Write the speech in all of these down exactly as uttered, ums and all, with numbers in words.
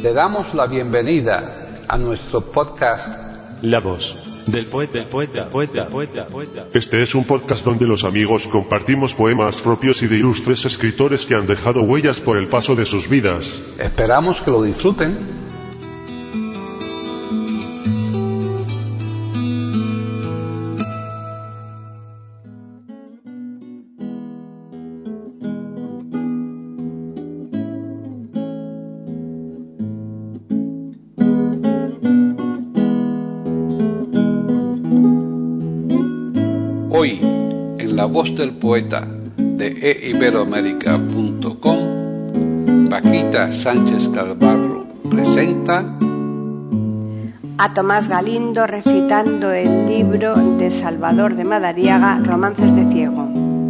Le damos la bienvenida a nuestro podcast La voz del poeta, del poeta, poeta, poeta, poeta. Este es un podcast donde los amigos compartimos poemas propios y de ilustres escritores que han dejado huellas por el paso de sus vidas. Esperamos que lo disfruten. Hoy, en La Voz del Poeta de e iberoamérica punto com, Paquita Sánchez Calvarro presenta a Tomás Galindo recitando el libro de Salvador de Madariaga, Romances de Ciego.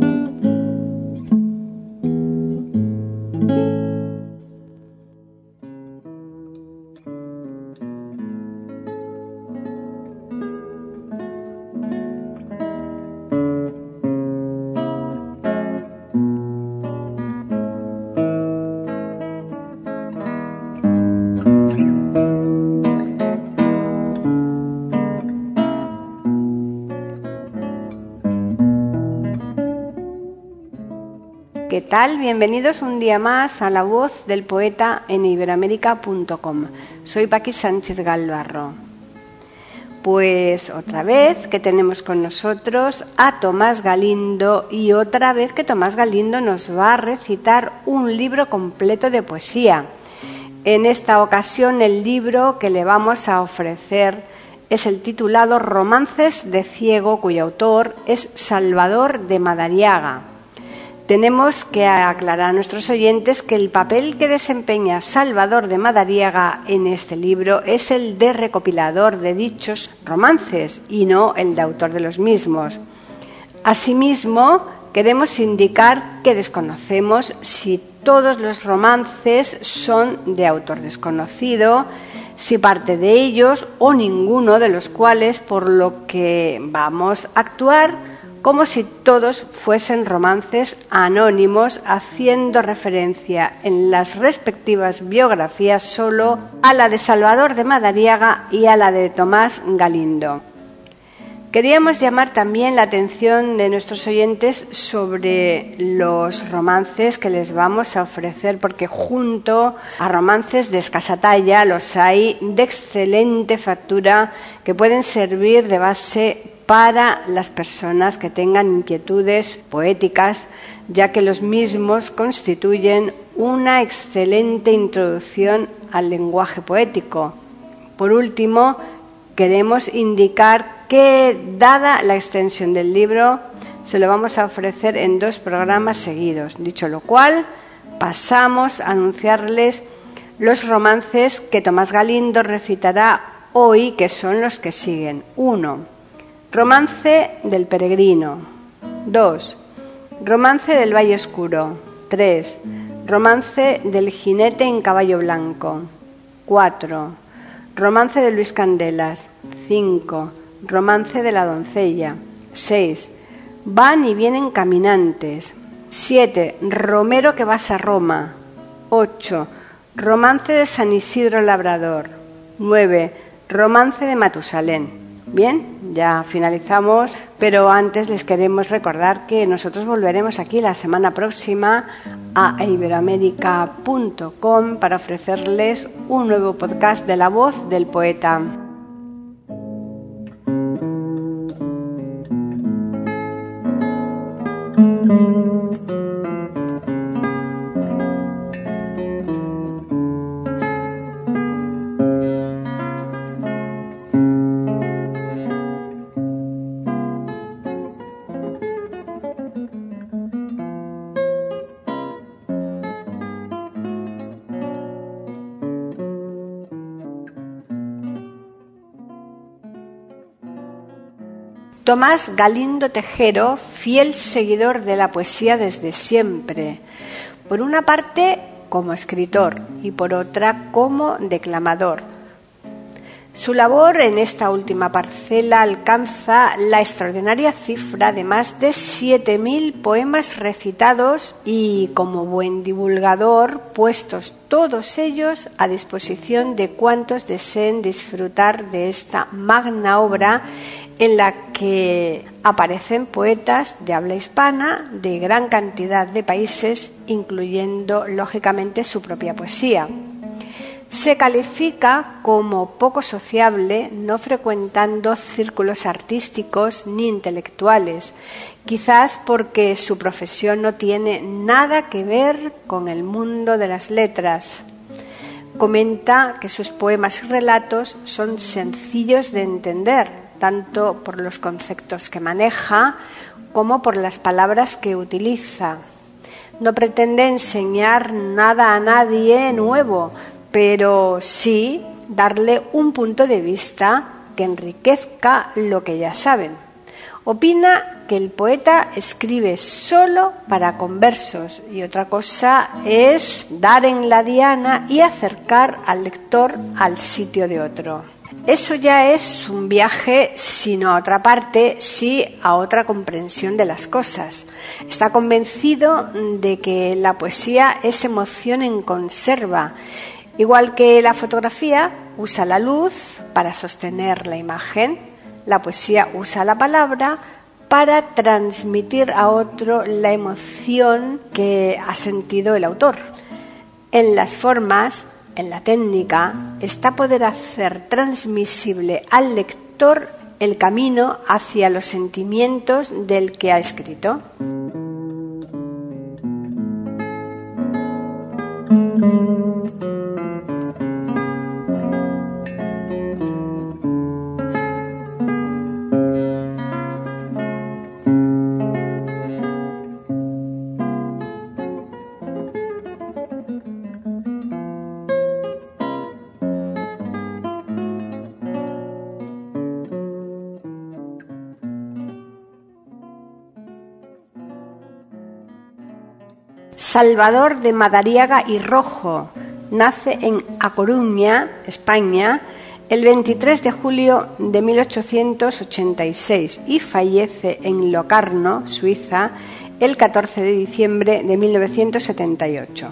¿Qué tal? Bienvenidos un día más a La Voz del Poeta en iberoamérica punto com. Soy Paqui Sánchez Calvarro. Pues otra vez que tenemos con nosotros a Tomás Galindo y otra vez que Tomás Galindo nos va a recitar un libro completo de poesía. En esta ocasión el libro que le vamos a ofrecer es el titulado Romances de Ciego, cuyo autor es Salvador de Madariaga. Tenemos que aclarar a nuestros oyentes que el papel que desempeña Salvador de Madariaga en este libro es el de recopilador de dichos romances y no el de autor de los mismos. Asimismo, queremos indicar que desconocemos si todos los romances son de autor desconocido, si parte de ellos o ninguno de los cuales, por lo que vamos a actuar como si todos fuesen romances anónimos, haciendo referencia en las respectivas biografías solo a la de Salvador de Madariaga y a la de Tomás Galindo. Queríamos llamar también la atención de nuestros oyentes sobre los romances que les vamos a ofrecer, porque junto a romances de escasa talla los hay de excelente factura que pueden servir de base para las personas que tengan inquietudes poéticas, ya que los mismos constituyen una excelente introducción al lenguaje poético. Por último, queremos indicar que, dada la extensión del libro, se lo vamos a ofrecer en dos programas seguidos. Dicho lo cual, pasamos a anunciarles los romances que Tomás Galindo recitará hoy, que son los que siguen. uno. Romance del peregrino. dos. Romance del Valle Oscuro. tres. Romance del jinete en caballo blanco. cuatro. Romance de Luis Candelas. cinco. Romance de la doncella. seis. Van y vienen caminantes. siete. Romero que vas a Roma. ocho. Romance de San Isidro Labrador. nueve. Romance de Matusalén. Bien, ya finalizamos, pero antes les queremos recordar que nosotros volveremos aquí la semana próxima a iberoamérica punto com para ofrecerles un nuevo podcast de La Voz del Poeta. Tomás Galindo Tejero, fiel seguidor de la poesía desde siempre, por una parte como escritor y por otra como declamador. Su labor en esta última parcela alcanza la extraordinaria cifra de más de siete mil poemas recitados y, como buen divulgador, puestos todos ellos a disposición de cuantos deseen disfrutar de esta magna obra en la que aparecen poetas de habla hispana de gran cantidad de países, incluyendo, lógicamente, su propia poesía. Se califica como poco sociable, no frecuentando círculos artísticos ni intelectuales, quizás porque su profesión no tiene nada que ver con el mundo de las letras. Comenta que sus poemas y relatos son sencillos de entender, tanto por los conceptos que maneja como por las palabras que utiliza. No pretende enseñar nada a nadie nuevo, pero sí darle un punto de vista que enriquezca lo que ya saben. Opina que el poeta escribe solo para conversos y otra cosa es dar en la diana y acercar al lector al sitio de otro. Eso ya es un viaje, si no a otra parte, sí a otra comprensión de las cosas. Está convencido de que la poesía es emoción en conserva. Igual que la fotografía usa la luz para sostener la imagen, la poesía usa la palabra para transmitir a otro la emoción que ha sentido el autor. En las formas, en la técnica, está poder hacer transmisible al lector el camino hacia los sentimientos del que ha escrito. Salvador de Madariaga y Rojo nace en A Coruña, España, el veintitrés de julio de mil ochocientos ochenta y seis y fallece en Locarno, Suiza, el catorce de diciembre de mil novecientos setenta y ocho.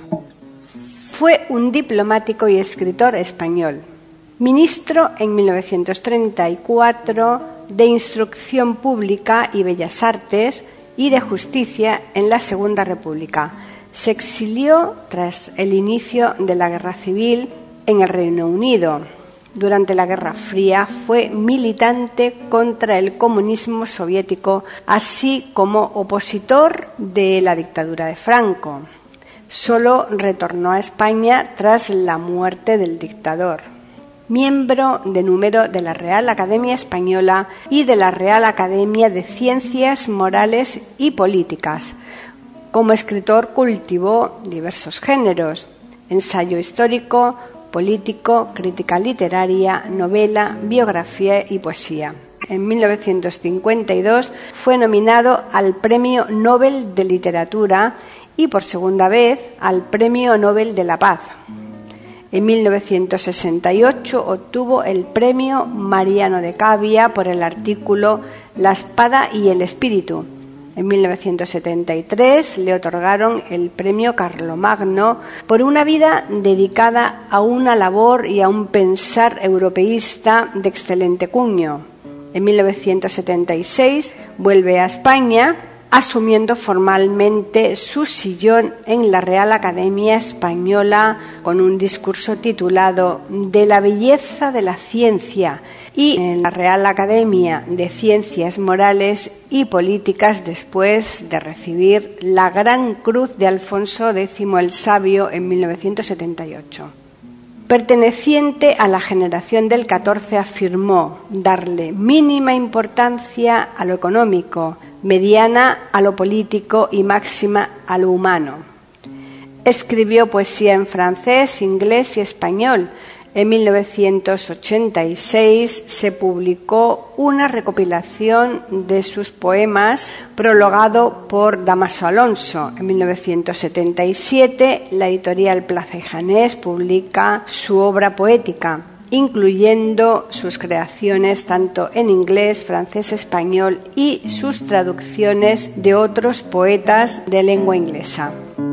Fue un diplomático y escritor español, ministro en mil novecientos treinta y cuatro de Instrucción Pública y Bellas Artes y de Justicia en la Segunda República. Se exilió tras el inicio de la Guerra Civil en el Reino Unido. Durante la Guerra Fría fue militante contra el comunismo soviético, así como opositor de la dictadura de Franco. Solo retornó a España tras la muerte del dictador. Miembro de número de la Real Academia Española y de la Real Academia de Ciencias Morales y Políticas. Como escritor cultivó diversos géneros: ensayo histórico, político, crítica literaria, novela, biografía y poesía. En mil novecientos cincuenta y dos fue nominado al Premio Nobel de Literatura y por segunda vez al Premio Nobel de la Paz. En mil novecientos sesenta y ocho obtuvo el Premio Mariano de Cavia por el artículo La espada y el espíritu. En mil novecientos setenta y tres le otorgaron el Premio Carlomagno por una vida dedicada a una labor y a un pensar europeísta de excelente cuño. En mil novecientos setenta y seis vuelve a España, asumiendo formalmente su sillón en la Real Academia Española con un discurso titulado De la belleza de la ciencia, y en la Real Academia de Ciencias Morales y Políticas después de recibir la Gran Cruz de Alfonso X el Sabio en mil novecientos setenta y ocho. Perteneciente a la generación del catorce, afirmó darle mínima importancia a lo económico, mediana a lo político y máxima a lo humano. Escribió poesía en francés, inglés y español. En mil novecientos ochenta y seis se publicó una recopilación de sus poemas prologado por Dámaso Alonso. En mil novecientos setenta y siete la editorial Plaza y Janés publica su obra poética. incluyendo sus creaciones tanto en inglés, francés, español y sus traducciones de otros poetas de lengua inglesa.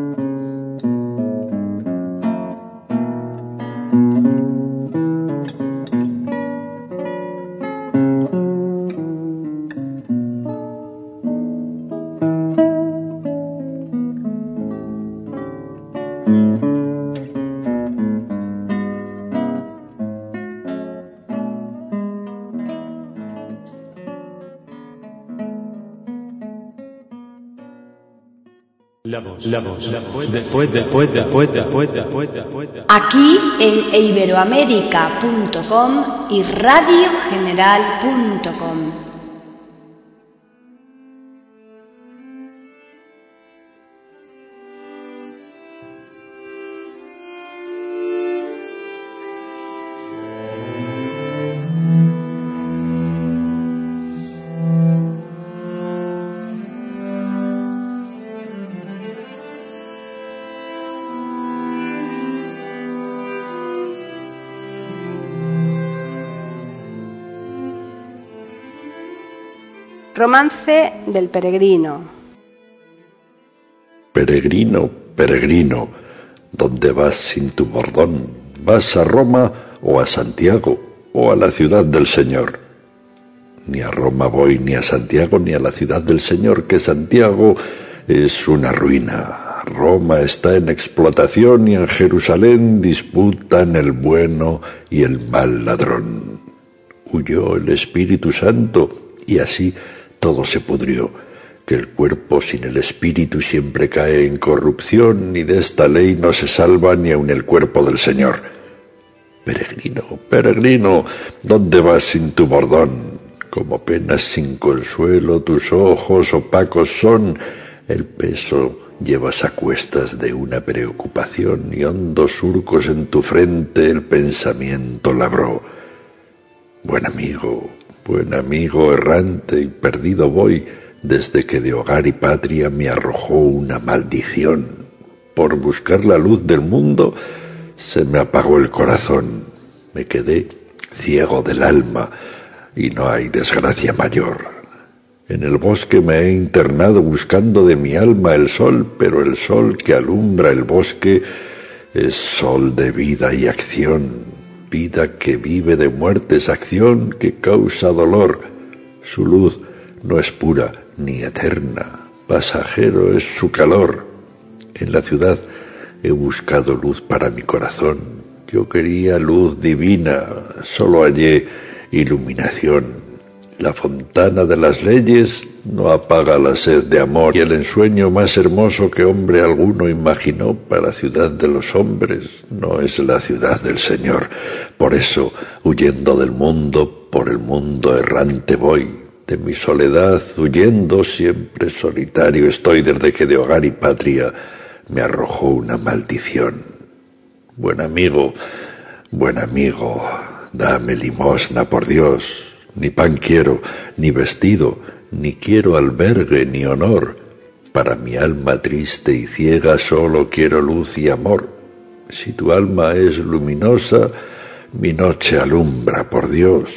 La voz, la voz, la voz del poeta, poeta, poeta, poeta, poeta, poeta. Aquí en iberoamérica punto com y radio general punto com. Romance del peregrino. Peregrino, peregrino, ¿dónde vas sin tu bordón? ¿Vas a Roma o a Santiago o a la ciudad del Señor? Ni a Roma voy, ni a Santiago, ni a la ciudad del Señor, que Santiago es una ruina. Roma está en explotación y en Jerusalén disputan el bueno y el mal ladrón. Huyó el Espíritu Santo y así todo se pudrió, que el cuerpo sin el espíritu siempre cae en corrupción, y de esta ley no se salva ni aun el cuerpo del Señor. Peregrino, peregrino, ¿dónde vas sin tu bordón? Como penas sin consuelo, tus ojos opacos son, el peso llevas a cuestas de una preocupación, y hondos surcos en tu frente el pensamiento labró. Buen amigo, buen amigo errante y perdido voy, desde que de hogar y patria me arrojó una maldición. Por buscar la luz del mundo se me apagó el corazón, me quedé ciego del alma y no hay desgracia mayor. En el bosque me he internado buscando de mi alma el sol, pero el sol que alumbra el bosque es sol de vida y acción. Vida que vive de muertes, acción que causa dolor. Su luz no es pura ni eterna, pasajero es su calor. En la ciudad he buscado luz para mi corazón. Yo quería luz divina, solo hallé iluminación. La fontana de las leyes no apaga la sed de amor, y el ensueño más hermoso que hombre alguno imaginó para ciudad de los hombres no es la ciudad del Señor. Por eso, huyendo del mundo, por el mundo errante voy. De mi soledad huyendo, siempre solitario estoy, desde que de hogar y patria me arrojó una maldición. Buen amigo, buen amigo, dame limosna por Dios. Ni pan quiero, ni vestido, ni quiero albergue, ni honor. Para mi alma triste y ciega solo quiero luz y amor. Si tu alma es luminosa, mi noche alumbra, por Dios.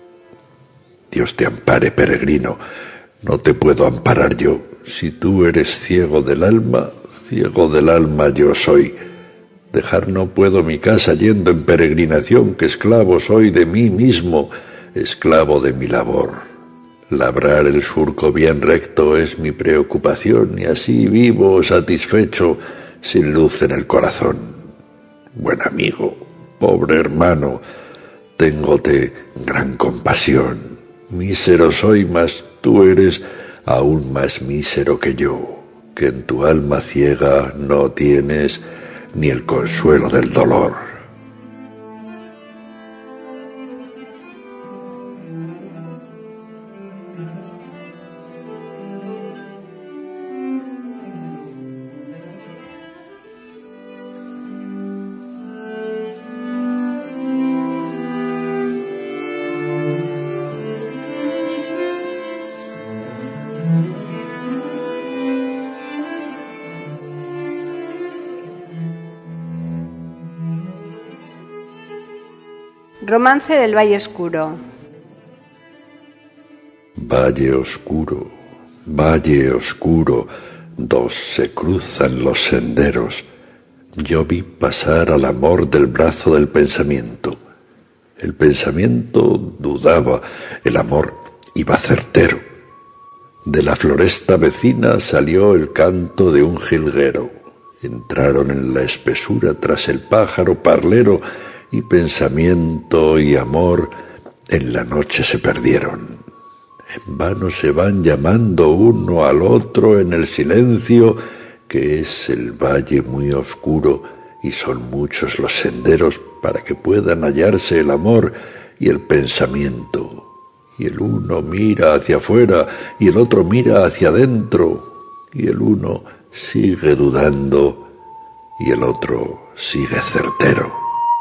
Dios te ampare, peregrino, no te puedo amparar yo. Si tú eres ciego del alma, ciego del alma yo soy. Dejar no puedo mi casa yendo en peregrinación, que esclavo soy de mí mismo, esclavo de mi labor. Labrar el surco bien recto es mi preocupación, y así vivo satisfecho, sin luz en el corazón. Buen amigo, pobre hermano, téngote gran compasión. Mísero soy, mas tú eres aún más mísero que yo, que en tu alma ciega no tienes ni el consuelo del dolor. Romance del Valle Oscuro. Valle oscuro, valle oscuro, dos se cruzan los senderos. Yo vi pasar al amor del brazo del pensamiento. El pensamiento dudaba, el amor iba certero. De la floresta vecina salió el canto de un jilguero. Entraron en la espesura tras el pájaro parlero, y pensamiento y amor en la noche se perdieron. En vano se van llamando uno al otro en el silencio, que es el valle muy oscuro, y son muchos los senderos para que puedan hallarse el amor y el pensamiento. Y el uno mira hacia afuera y el otro mira hacia adentro, y el uno sigue dudando y el otro sigue certero.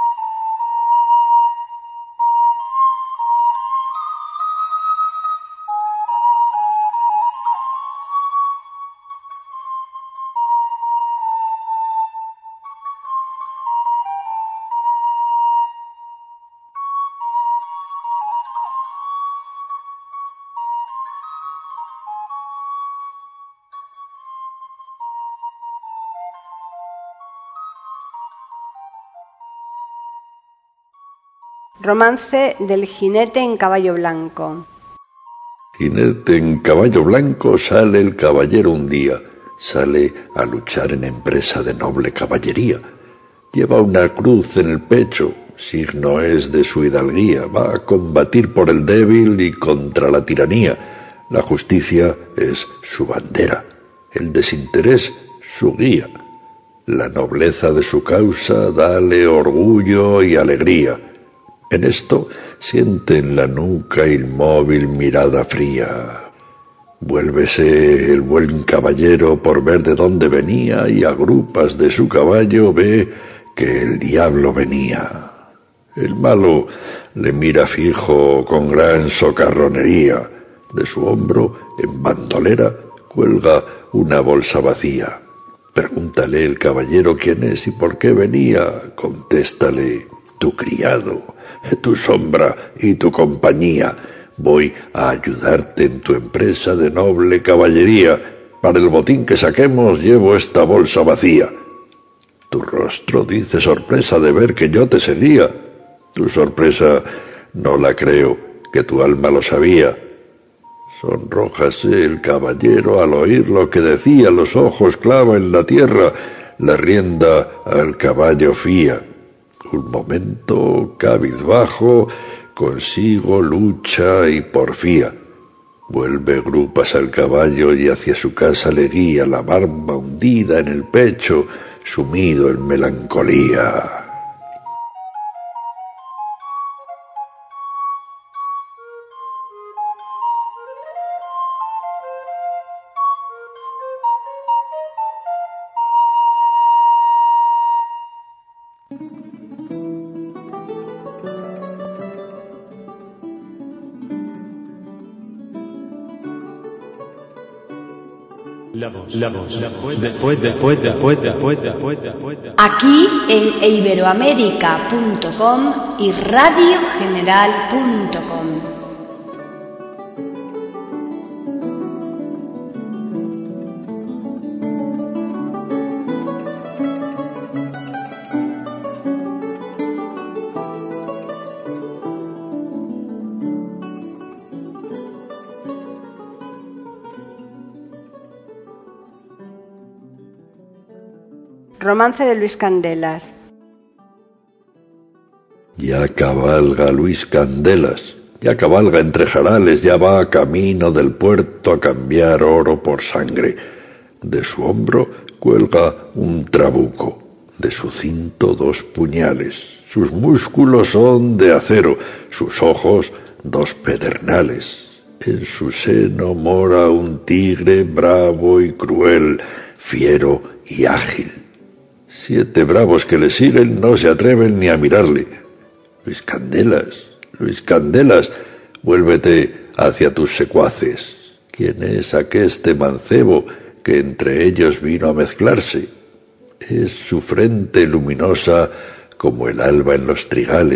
Romance del jinete en caballo blanco. Jinete en caballo blanco, sale el caballero un día, sale a luchar en empresa de noble caballería. Lleva una cruz en el pecho, signo es de su hidalguía, va a combatir por el débil y contra la tiranía. La justicia es su bandera, el desinterés su guía. La nobleza de su causa dale orgullo y alegría. En esto siente en la nuca inmóvil mirada fría. Vuélvese el buen caballero por ver de dónde venía, y a grupas de su caballo ve que el diablo venía. El malo le mira fijo con gran socarronería. De su hombro, en bandolera, cuelga una bolsa vacía. Pregúntale el caballero quién es y por qué venía. Contéstale: tu criado, tu sombra y tu compañía. Voy a ayudarte en tu empresa de noble caballería. Para el botín que saquemos llevo esta bolsa vacía. Tu rostro dice sorpresa de ver que yo te seguía. Tu sorpresa no la creo, que tu alma lo sabía. Sonrójase el caballero al oír lo que decía, los ojos clava en la tierra, la rienda al caballo fía. Un momento cabizbajo, consigo lucha y porfía. Vuelve grupas al caballo y hacia su casa le guía, la barba hundida en el pecho, sumido en melancolía. Aquí en iberoamérica punto com y radio general punto com. Romance de Luis Candelas. Ya cabalga Luis Candelas, ya cabalga entre jarales, ya va camino del puerto a cambiar oro por sangre. De su hombro cuelga un trabuco, de su cinto dos puñales. Sus músculos son de acero, sus ojos dos pedernales. En su seno mora un tigre bravo y cruel, fiero y ágil. Siete bravos que le siguen no se atreven ni a mirarle. Luis Candelas, Luis Candelas, vuélvete hacia tus secuaces. ¿Quién es aqueste mancebo que entre ellos vino a mezclarse? Es su frente luminosa como el alba en los trigales,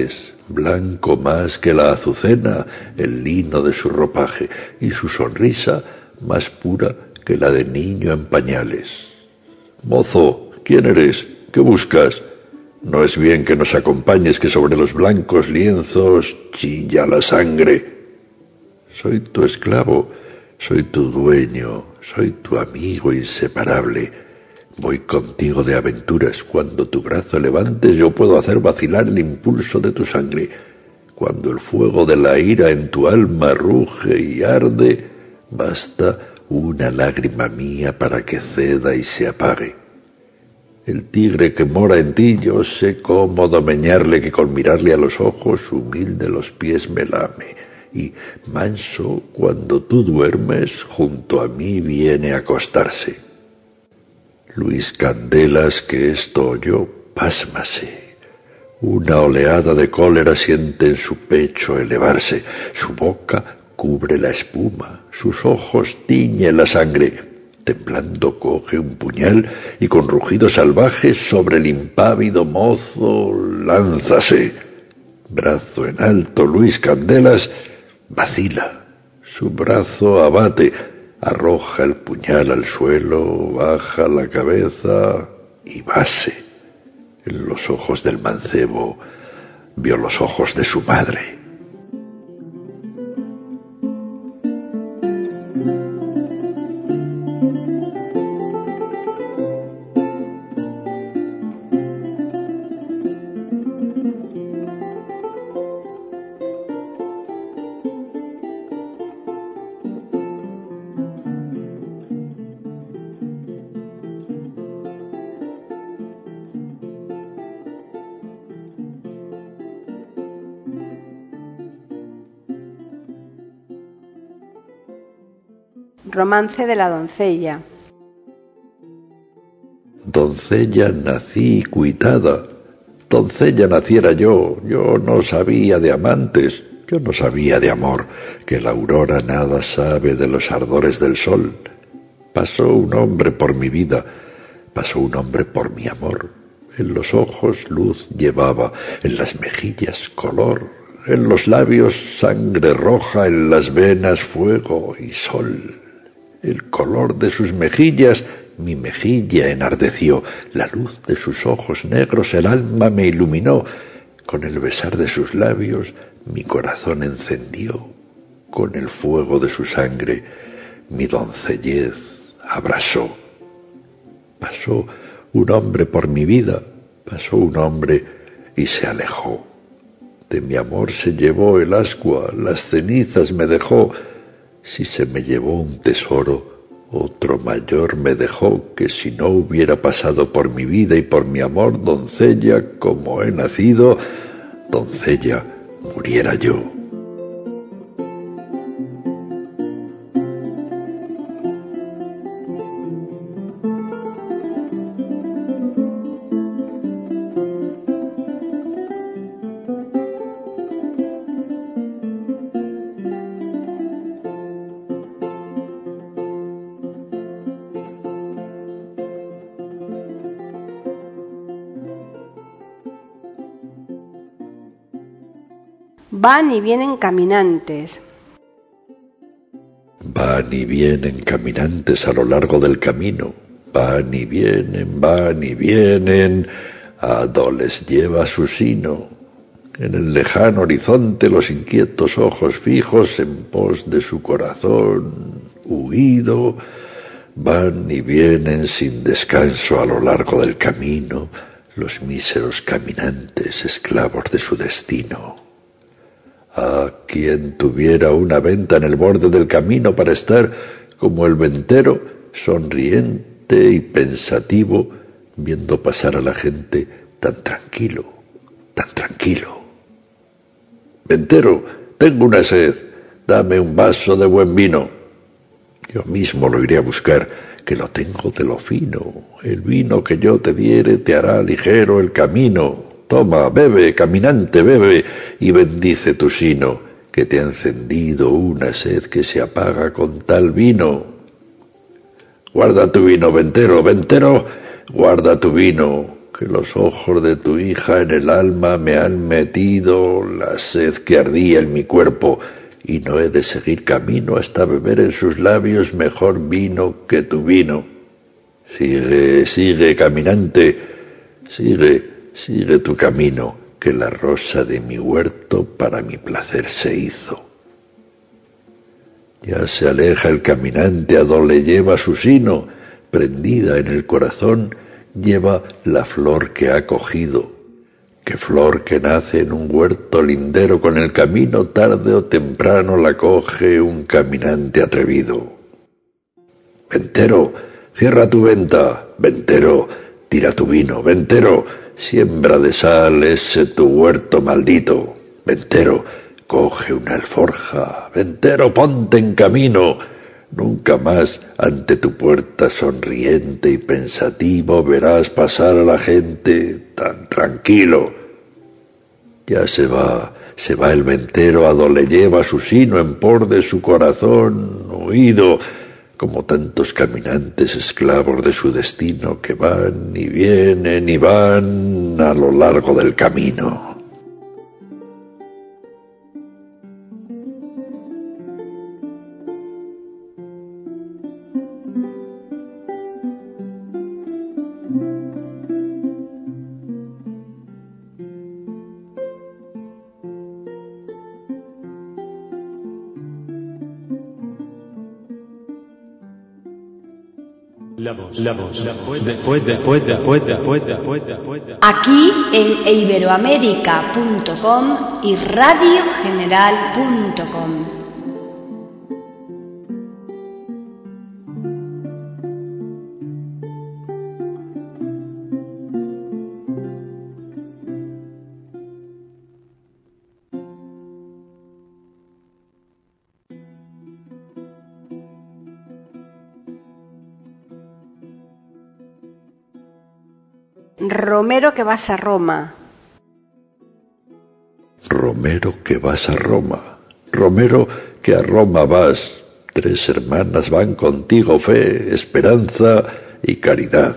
blanco más que la azucena el lino de su ropaje, y su sonrisa más pura que la de niño en pañales. «Mozo, ¿quién eres? ¿Qué buscas? No es bien que nos acompañes, que sobre los blancos lienzos chilla la sangre». «Soy tu esclavo, soy tu dueño, soy tu amigo inseparable. Voy contigo de aventuras. Cuando tu brazo levantes, yo puedo hacer vacilar el impulso de tu sangre. Cuando el fuego de la ira en tu alma ruge y arde, basta una lágrima mía para que ceda y se apague. El tigre que mora en ti, yo sé cómo domeñarle, que con mirarle a los ojos humilde los pies me lame, y manso, cuando tú duermes, junto a mí viene a acostarse». Luis Candelas, que esto oyó, pásmase. Una oleada de cólera siente en su pecho elevarse, su boca cubre la espuma, sus ojos tiñe la sangre. Temblando coge un puñal y con rugido salvaje sobre el impávido mozo lánzase. Brazo en alto, Luis Candelas vacila, su brazo abate, arroja el puñal al suelo, baja la cabeza y vase. En los ojos del mancebo vio los ojos de su madre. Romance de la doncella. Doncella nací cuitada, doncella naciera yo, yo no sabía de amantes, yo no sabía de amor, que la aurora nada sabe de los ardores del sol. Pasó un hombre por mi vida, pasó un hombre por mi amor, en los ojos luz llevaba, en las mejillas color, en los labios sangre roja, en las venas fuego y sol. El color de sus mejillas mi mejilla enardeció, la luz de sus ojos negros el alma me iluminó, con el besar de sus labios mi corazón encendió, con el fuego de su sangre mi doncellez abrasó. Pasó un hombre por mi vida, pasó un hombre y se alejó. De mi amor se llevó el ascua, las cenizas me dejó. Si se me llevó un tesoro, otro mayor me dejó, que si no hubiera pasado por mi vida y por mi amor, doncella, como he nacido, doncella, muriera yo. Van y vienen caminantes. Van y vienen caminantes a lo largo del camino. Van y vienen, van y vienen. A do les lleva su sino. En el lejano horizonte los inquietos ojos fijos en pos de su corazón huido. Van y vienen sin descanso a lo largo del camino los míseros caminantes, esclavos de su destino. Ah, quien tuviera una venta en el borde del camino para estar como el ventero, sonriente y pensativo, viendo pasar a la gente tan tranquilo, tan tranquilo. Ventero, tengo una sed, dame un vaso de buen vino. Yo mismo lo iré a buscar, que lo tengo de lo fino. El vino que yo te diere te hará ligero el camino. Toma, bebe, caminante, bebe, y bendice tu sino, que te ha encendido una sed que se apaga con tal vino. Guarda tu vino, ventero, ventero, guarda tu vino, que los ojos de tu hija en el alma me han metido la sed que ardía en mi cuerpo, y no he de seguir camino hasta beber en sus labios mejor vino que tu vino. Sigue, sigue, caminante, sigue, sigue tu camino, que la rosa de mi huerto para mi placer se hizo. Ya se aleja el caminante a donde lleva su sino, prendida en el corazón lleva la flor que ha cogido, que flor que nace en un huerto lindero con el camino, tarde o temprano la coge un caminante atrevido. Ventero, cierra tu venta, ventero, tira tu vino, ventero, siembra de sal ese tu huerto maldito, ventero, coge una alforja, ventero, ponte en camino. Nunca más ante tu puerta sonriente y pensativo verás pasar a la gente tan tranquilo. Ya se va, se va el ventero a donde lleva su sino en por de su corazón huido, como tantos caminantes esclavos de su destino que van y vienen y van a lo largo del camino. La voz, la voz, la voz, después, después, después, después, después, después. Aquí en iberoamerica punto com y radio general punto com. Romero que vas a Roma. Romero que vas a Roma, Romero que a Roma vas, tres hermanas van contigo, fe, esperanza y caridad.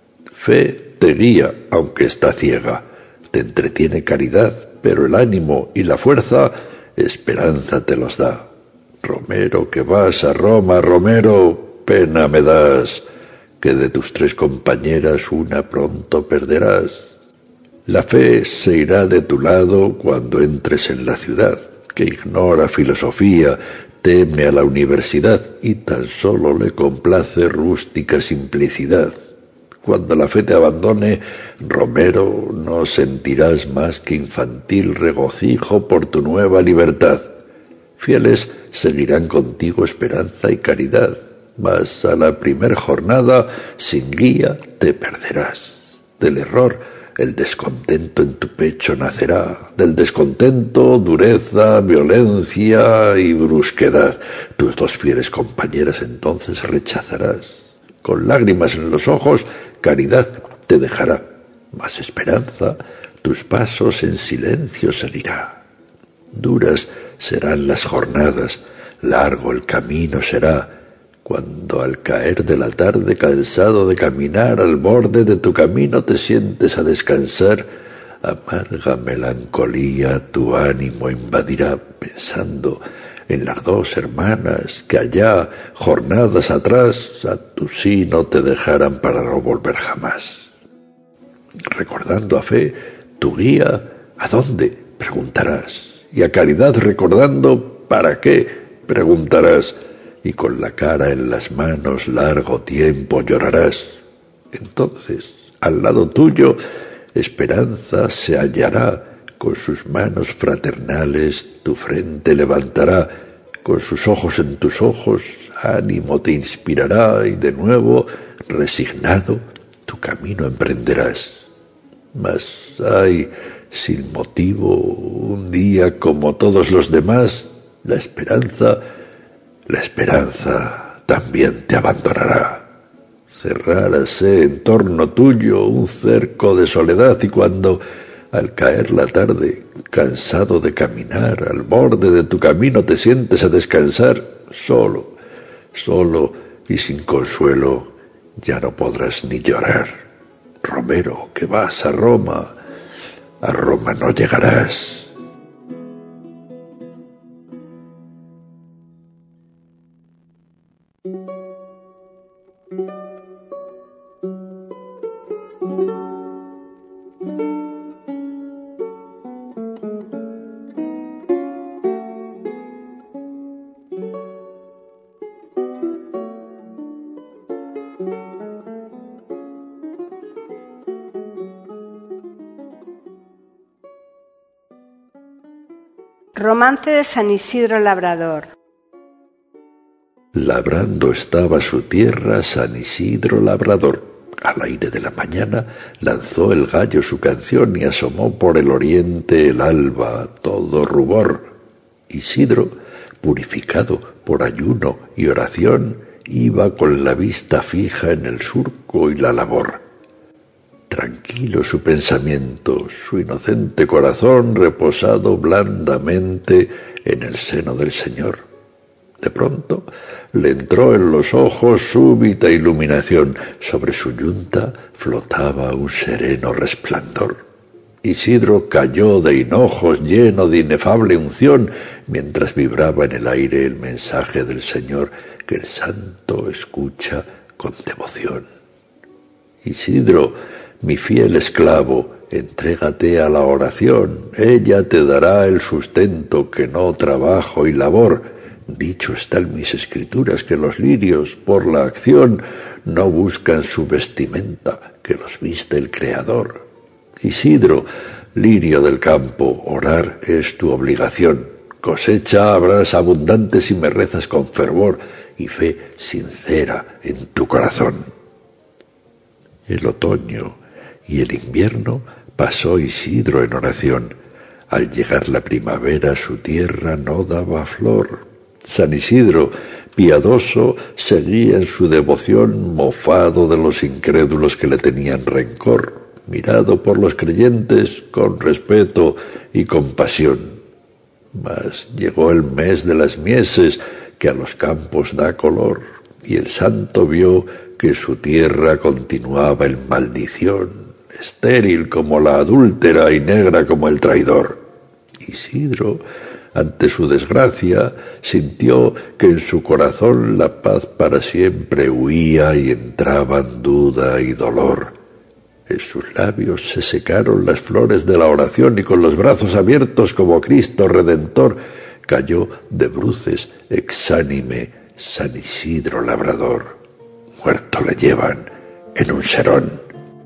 Fe te guía, aunque está ciega, te entretiene caridad, pero el ánimo y la fuerza, esperanza te los da. Romero que vas a Roma, Romero, pena me das, que de tus tres compañeras una pronto perderás. La fe se irá de tu lado cuando entres en la ciudad, que ignora filosofía, teme a la universidad y tan solo le complace rústica simplicidad. Cuando la fe te abandone, Romero, no sentirás más que infantil regocijo por tu nueva libertad. Fieles seguirán contigo esperanza y caridad, mas a la primer jornada, sin guía, te perderás. Del error, el descontento en tu pecho nacerá. Del descontento, dureza, violencia y brusquedad. Tus dos fieles compañeras entonces rechazarás. Con lágrimas en los ojos, caridad te dejará. Mas esperanza, tus pasos en silencio seguirá. Duras serán las jornadas, largo el camino será, cuando al caer de la tarde, cansado de caminar al borde de tu camino, te sientes a descansar, amarga melancolía tu ánimo invadirá, pensando en las dos hermanas que allá, jornadas atrás, a tu sino te dejaran para no volver jamás. Recordando a fe, tu guía, ¿a dónde?, preguntarás, y a caridad recordando, ¿para qué?, preguntarás, y con la cara en las manos largo tiempo llorarás. Entonces, al lado tuyo, esperanza se hallará, con sus manos fraternales tu frente levantará, con sus ojos en tus ojos, ánimo te inspirará, y de nuevo, resignado, tu camino emprenderás. Mas, ay, sin motivo, un día como todos los demás, la esperanza La esperanza también te abandonará. Cerrárase en torno tuyo un cerco de soledad y cuando, al caer la tarde, cansado de caminar, al borde de tu camino te sientes a descansar, solo, solo y sin consuelo, ya no podrás ni llorar. Romero, que vas a Roma. A Roma no llegarás. Romance de San Isidro Labrador. Labrando estaba su tierra San Isidro Labrador. Al aire de la mañana lanzó el gallo su canción y asomó por el oriente el alba, todo rubor. Isidro, purificado por ayuno y oración, iba con la vista fija en el surco y la labor. Tranquilo su pensamiento, su inocente corazón reposado blandamente en el seno del Señor. De pronto le entró en los ojos súbita iluminación. Sobre su yunta flotaba un sereno resplandor. Isidro cayó de hinojos lleno de inefable unción, mientras vibraba en el aire el mensaje del Señor que el santo escucha con devoción. Isidro, mi fiel esclavo, entrégate a la oración, ella te dará el sustento que no trabajo y labor. Dicho está en mis escrituras que los lirios, por la acción, no buscan su vestimenta, que los viste el Creador. Isidro, lirio del campo, orar es tu obligación. Cosecha habrás abundante si me rezas con fervor y fe sincera en tu corazón. El otoño y el invierno pasó Isidro en oración. Al llegar la primavera su tierra no daba flor. San Isidro, piadoso, seguía en su devoción, mofado de los incrédulos que le tenían rencor, mirado por los creyentes con respeto y compasión. Mas llegó el mes de las mieses, que a los campos da color, y el santo vio que su tierra continuaba en maldición, estéril como la adúltera y negra como el traidor. Isidro, ante su desgracia, sintió que en su corazón la paz para siempre huía y entraban duda y dolor. En sus labios se secaron las flores de la oración y con los brazos abiertos como Cristo Redentor cayó de bruces exánime San Isidro Labrador. Muerto le llevan en un serón.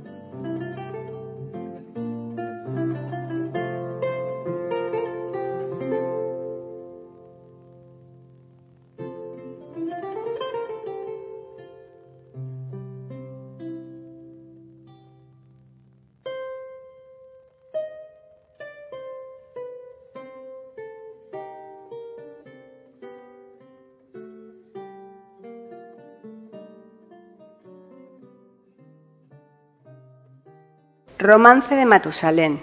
Romance de Matusalén.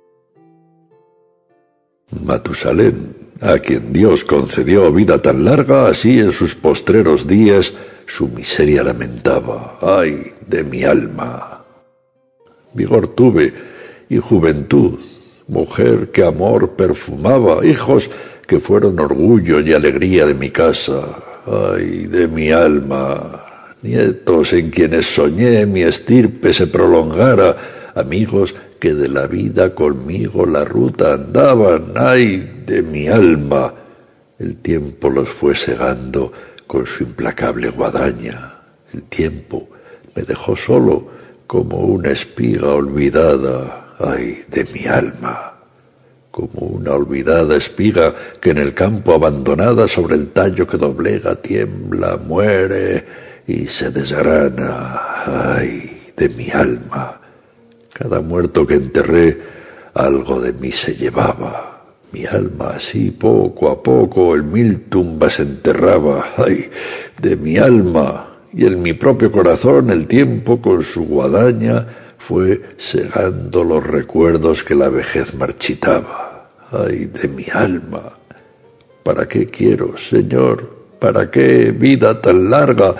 Matusalén, a quien Dios concedió vida tan larga, así en sus postreros días su miseria lamentaba. ¡Ay de mi alma! Vigor tuve y juventud, mujer que amor perfumaba, hijos que fueron orgullo y alegría de mi casa. ¡Ay de mi alma! Nietos en quienes soñé mi estirpe se prolongara, amigos que de la vida conmigo la ruta andaban. ¡Ay de mi alma! El tiempo los fue segando con su implacable guadaña. El tiempo me dejó solo como una espiga olvidada. ¡Ay de mi alma! Como una olvidada espiga que en el campo abandonada sobre el tallo que doblega tiembla, muere y se desgrana. ¡Ay de mi alma! Cada muerto que enterré, algo de mí se llevaba. Mi alma así, poco a poco, en mil tumbas enterraba. ¡Ay, de mi alma! Y en mi propio corazón el tiempo con su guadaña fue segando los recuerdos que la vejez marchitaba. ¡Ay, de mi alma! ¿Para qué quiero, Señor? ¿Para qué vida tan larga?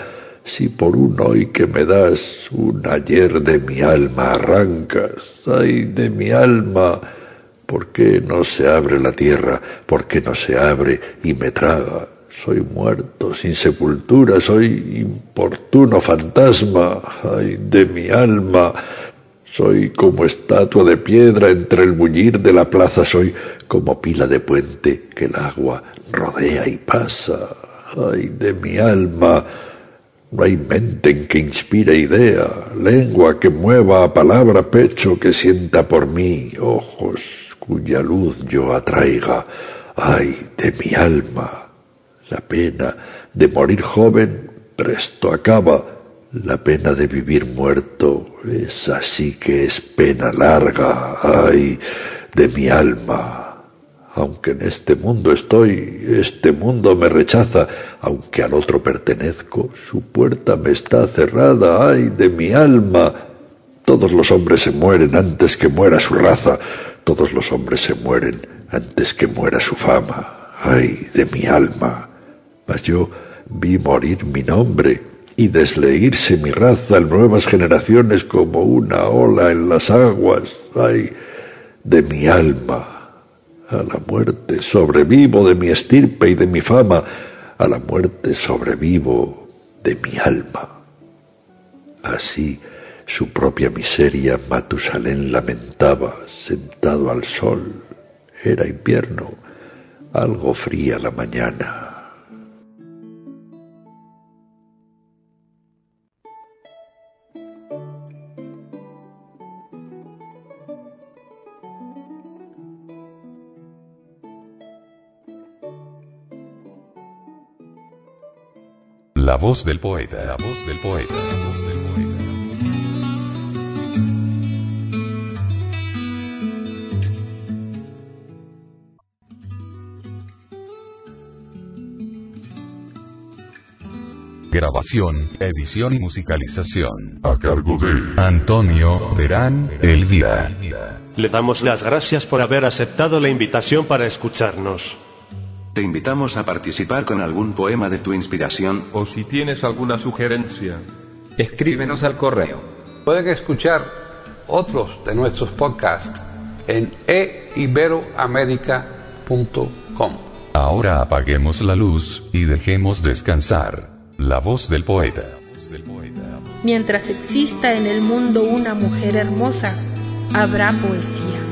si por un hoy que me das, un ayer de mi alma arrancas, ay, de mi alma, ¿por qué no se abre la tierra? ¿Por qué no se abre y me traga? Soy muerto, sin sepultura, soy importuno fantasma, ay, de mi alma. Soy como estatua de piedra entre el bullir de la plaza, soy como pila de puente que el agua rodea y pasa, ay, de mi alma. No hay mente en que inspire idea, lengua que mueva a palabra, pecho que sienta por mí, ojos cuya luz yo atraiga, ay, de mi alma. La pena de morir joven presto acaba, la pena de vivir muerto es así que es pena larga, ay, de mi alma. Aunque en este mundo estoy, este mundo me rechaza, aunque al otro pertenezco, su puerta me está cerrada, ay, de mi alma. Todos los hombres se mueren antes que muera su raza, todos los hombres se mueren antes que muera su fama, ay, de mi alma. Mas yo vi morir mi nombre y desleírse mi raza en nuevas generaciones como una ola en las aguas, ay, de mi alma. A la muerte sobrevivo de mi estirpe y de mi fama, a la muerte sobrevivo de mi alma. Así su propia miseria Matusalén lamentaba, sentado al sol. Era invierno, algo fría la mañana. La voz del poeta, la voz del poeta, la voz del poeta. Grabación, edición y musicalización. A cargo de Antonio Terán Elvira. Le damos las gracias por haber aceptado la invitación para escucharnos. Te invitamos a participar con algún poema de tu inspiración. O si tienes alguna sugerencia, escríbenos al correo. Pueden escuchar otros de nuestros podcasts en e iberoamerica punto com. Ahora apaguemos la luz y dejemos descansar la voz del poeta. Mientras exista en el mundo una mujer hermosa, habrá poesía.